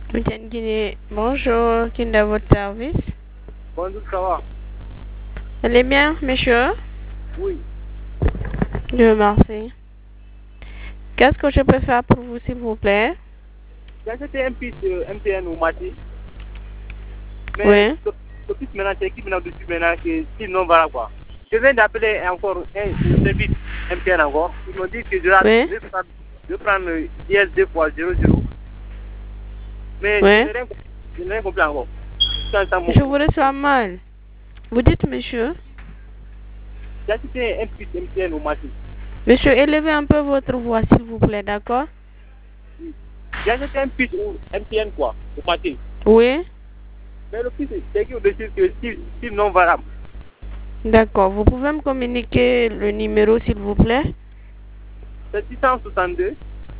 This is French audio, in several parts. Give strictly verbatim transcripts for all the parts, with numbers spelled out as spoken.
Mitienne Guinée, bonjour, qui est à votre service? Bonjour, ça va? Elle est bien, monsieur? Oui. Dieu merci. Qu'est-ce que je peux faire pour vous, s'il vous plaît? J'ai acheté un puce de M T N au marché. Mais Oui. ce, ce puce maintenant, c'est écrit maintenant dessus maintenant que sinon voilà quoi. Je viens d'appeler encore un service M T N encore. Ils m'ont dit que je dois Oui. je prendre, je prendre I S deux fois zéro zéro. Mais je Oui. n'ai rien, je n'ai rien compris encore. Ça, ça, Je vous reçois mal. Vous dites, monsieur? J'ai acheté un puce M T N au marché. Monsieur, élevez un peu votre voix, s'il vous plaît, d'accord? Oui. J'ai acheté un puce M T N quoi, au marché. Oui. Mais le puce, c'est écrit au-dessus que SIM non valable. D'accord. Vous pouvez me communiquer le numéro, s'il vous plaît? C'est six cent soixante-deux.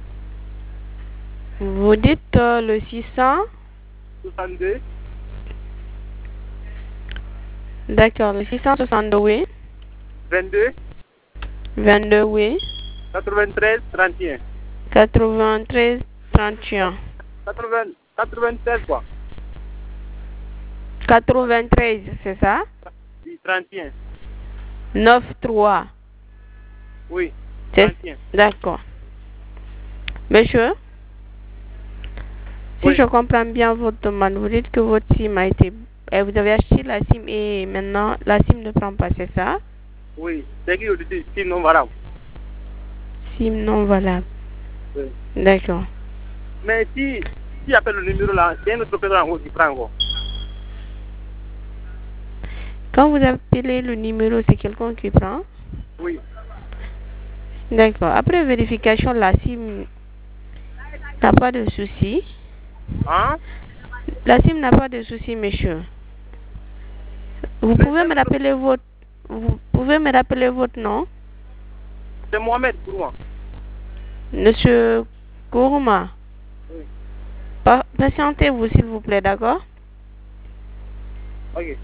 Vous dites euh, le six cents? soixante-deux. D'accord, le six cent soixante-deux, oui. vingt-deux. vingt-deux, oui. quatre-vingt-treize, trente et un. quatre-vingt-treize, trente et un. quatre-vingts, quatre-vingt-treize quoi. quatre-vingt-treize, c'est ça? Oui, trente et un. neuf trois. Oui, C'est... trente et un. D'accord. Monsieur, si Oui, je comprends bien votre demande, vous dites que votre SIM a été... eh, vous avez acheté la SIM et maintenant la SIM ne prend pas, c'est ça? oui, c'est écrit au-dessus, SIM non valable. SIM non valable. Oui. D'accord. Mais si, si appelle le numéro là, c'est un autre personne en haut qui prend encore. Quand vous appelez le numéro, c'est quelqu'un qui prend? Oui. D'accord. Après vérification, la SIM n'a pas de souci. Hein? La SIM n'a pas de souci, monsieur. Vous Mais pouvez c'est me notre- rappeler votre... Vous pouvez me rappeler votre nom? c'est Mohamed pour moi. Monsieur Kourouma. Oui. Pa- Patientez-vous, s'il vous plaît, d'accord? Ok.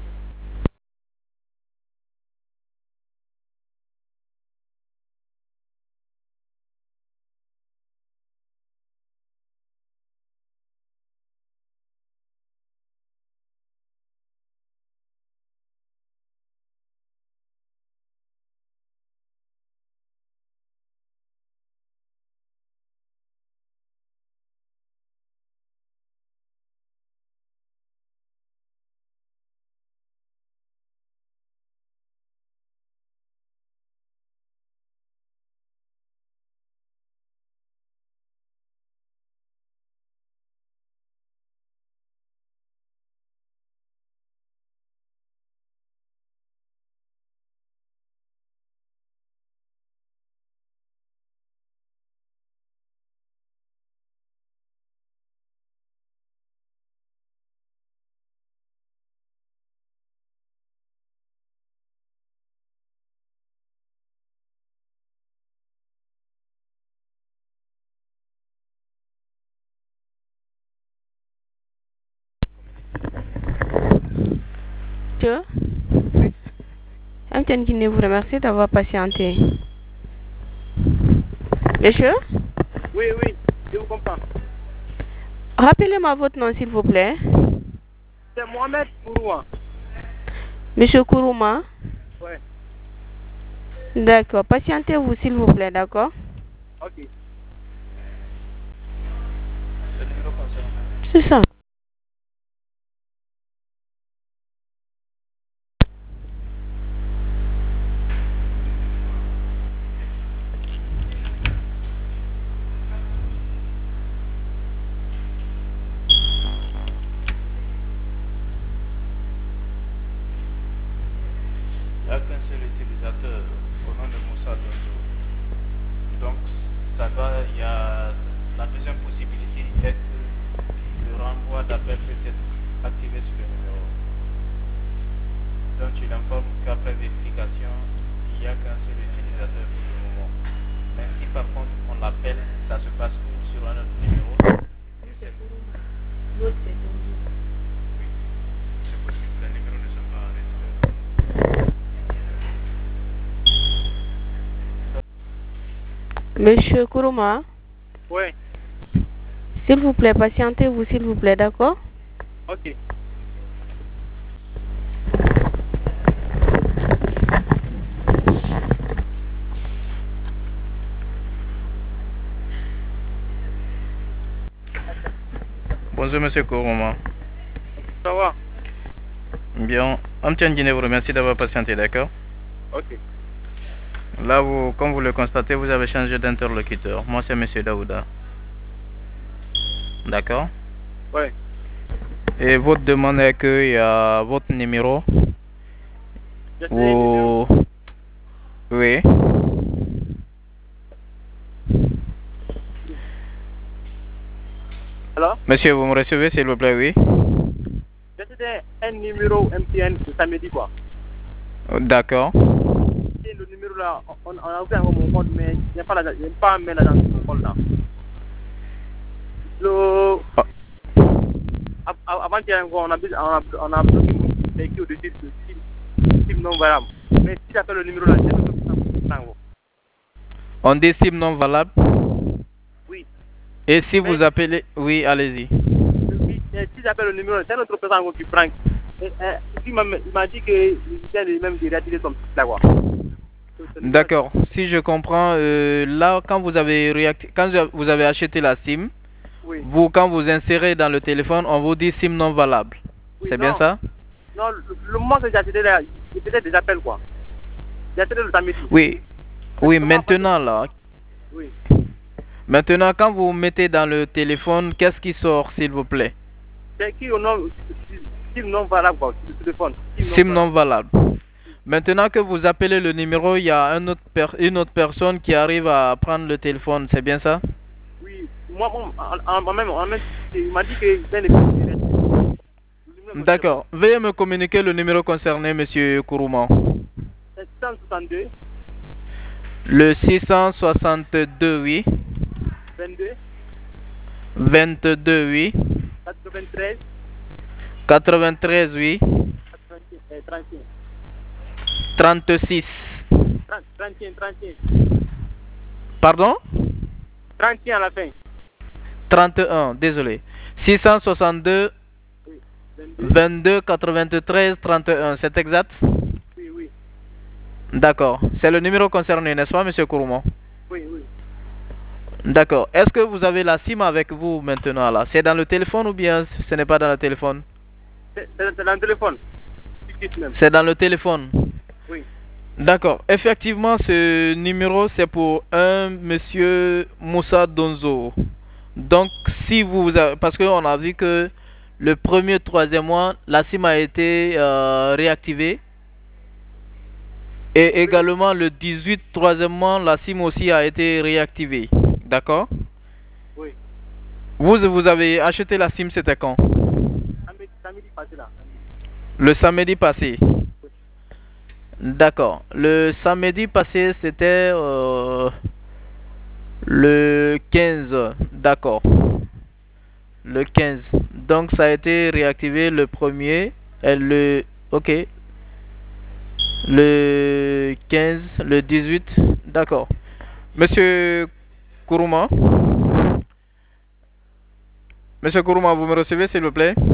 Monsieur, Amtienne Guinée vous remercie d'avoir patienté. Monsieur, Oui, oui, je vous comprends. rappelez-moi votre nom, s'il vous plaît. C'est Mohamed pour moi. Monsieur Kourouma. Ouais. D'accord. Patientez-vous, s'il vous plaît, d'accord? Ok. C'est ça. Il n'y a qu'un seul utilisateur au nom de Moussa Donjo. Donc, ça doit, il y a la deuxième possibilité est que le renvoi d'appel peut être activé sur le numéro. Donc, tu l'informes qu'après vérification, il n'y a qu'un seul utilisateur pour le moment. Mais si par contre on l'appelle, ça se passe sur un autre numéro. L'autre, c'est Donjo. Oui, c'est possible, les numéros ne sont pas enregistrés. Monsieur Kourouma, Ouais. S'il vous plaît, patientez-vous, s'il vous plaît, d'accord? Ok. Bonjour Monsieur Kourouma. Ça va? Bien, Amtian Guinée vous remercie d'avoir patienté, d'accord? Ok. Là, vous, comme vous le constatez, vous avez changé d'interlocuteur. Moi, c'est Monsieur Daouda. D'accord? Ouais. Et votre demande est qu'il y a votre numéro. Je sais le numéro. Vous... Oui. Alors? Monsieur, vous me recevez, s'il vous plaît, oui? C'était un numéro M T N de samedi, quoi. D'accord. Et le numéro là, on, on a ouvert mon compte, mais il n'y a pas la, il n'y a pas un mail là dans mon compte là. Le... Oh. Avant-hier, on a, on a, on a bloqué mon équipe de type, type non valable. Mais si j'appelle le numéro là, c'est le numéro. On dit SIM non valable? Oui. Et si Mais, vous appelez... Oui, allez-y. Oui, si j'appelle le numéro, c'est notre personne qui prend. Et, et, il m'a dit qu'il était même de réactiver son site là, quoi. D'accord. Si je comprends, euh, là, quand vous avez réacti... quand vous avez acheté la SIM, oui. Vous, quand vous insérez dans le téléphone, on vous dit SIM non valable. Oui, c'est bien ça? Non, le, le moment que j'ai acheté là, il faisait des appels, quoi. J'ai acheté le samedi. Oui. Oui, maintenant là. Oui. Maintenant, quand vous mettez dans le téléphone, qu'est-ce qui sort, s'il vous plaît? C'est qui au nom SIM non valable, quoi, sur le téléphone. SIM non valable. Maintenant que vous appelez le numéro, il y a un autre per une autre personne qui arrive à prendre le téléphone, c'est bien ça? Oui, moi, moi-même, il m'a dit que c'est D'accord. Veuillez me communiquer le numéro concerné, Monsieur Kourouma. six cent soixante-deux. Le six cent soixante-deux, oui. vingt-deux. vingt-deux, oui. quatre-vingt-treize. quatre-vingt-treize, oui. trente-six. trente et un, trente et un. Pardon? trente et un à la fin. trente et un, désolé. six cent soixante-deux, oui. vingt-deux, quatre-vingt-treize, trente et un, c'est exact? Oui, oui. D'accord. C'est le numéro concerné, n'est-ce pas, Monsieur Kourouma? Oui, oui. D'accord. Est-ce que vous avez la SIM avec vous maintenant là? C'est dans le téléphone ou bien ce n'est pas dans le téléphone? C'est dans le téléphone. C'est dans le téléphone? Oui. D'accord. Effectivement, ce numéro, c'est pour un monsieur Moussa Donzo. Donc, si vous... avez, parce qu'on a vu que le premier, troisième mois, la SIM a été euh, réactivée. Et oui. Également, le dix-huit, troisième mois, la SIM aussi a été réactivée. D'accord? Oui. Vous, vous avez acheté la SIM, c'était quand? Samedi, samedi passé là. Le samedi passé. D'accord. Le samedi passé, c'était euh, le quinze. D'accord. Le quinze. Donc, ça a été réactivé le premier. Et le... Ok. Le quinze, le dix-huit. D'accord. Monsieur Kourouma. Monsieur Kourouma, vous me recevez, s'il vous plaît?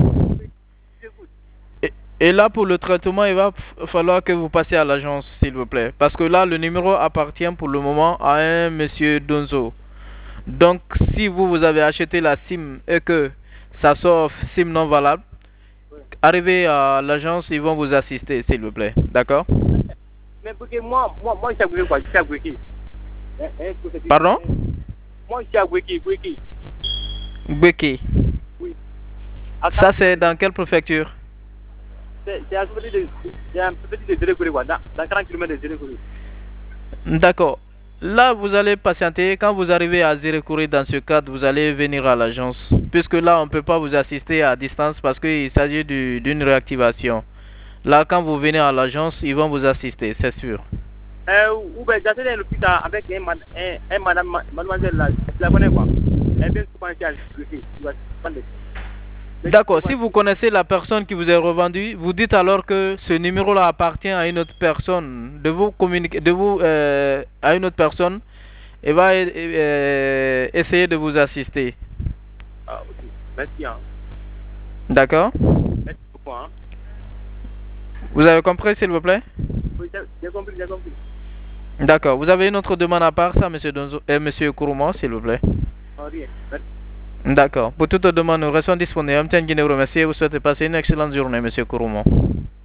Et là, pour le traitement, il va falloir que vous passiez à l'agence, s'il vous plaît. Parce que là, le numéro appartient pour le moment à un monsieur Donzo. Donc, si vous, vous avez acheté la SIM et que ça sort SIM non valable, oui. Arrivez à l'agence, ils vont vous assister, s'il vous plaît. D'accord? Mais parce que moi, moi, moi, je suis à quoi? Je suis à Gweki. Pardon? Moi, je suis à Gweki, Gweki. Gweki. Oui. Ça, c'est dans quelle préfecture? C'est un petit de Zérékouré, quoi. Dans quarante kilomètres de Zérékouré. D'accord. Là, vous allez patienter. Quand vous arrivez à Zérékouré, dans ce cadre, vous allez venir à l'agence. Puisque là, on ne peut pas vous assister à distance parce qu'il s'agit d'une réactivation. Là, quand vous venez à l'agence, ils vont vous assister, c'est sûr. Euh, ou bien, j'ai été à l'hôpital avec un, un, un madame, mademoiselle là, je la connais quoi. Elle vient souvent ici à l'hôpital. D'accord, si vous connaissez la personne qui vous est revendue, vous dites alors que ce numéro-là appartient à une autre personne, de vous communiquer, de vous euh, à une autre personne, et va euh, essayer de vous assister. Merci. Hein. D'accord. Merci beaucoup. Hein. Vous avez compris, s'il vous plaît? Oui, j'ai compris, j'ai compris. D'accord. Vous avez une autre demande à part ça, monsieur Donzo, et monsieur Kourouma, s'il vous plaît? Non, rien. Merci. D'accord. Pour toute demande, nous restons disponibles. Je vous remercie et vous souhaite passer une excellente journée, monsieur Kourouma.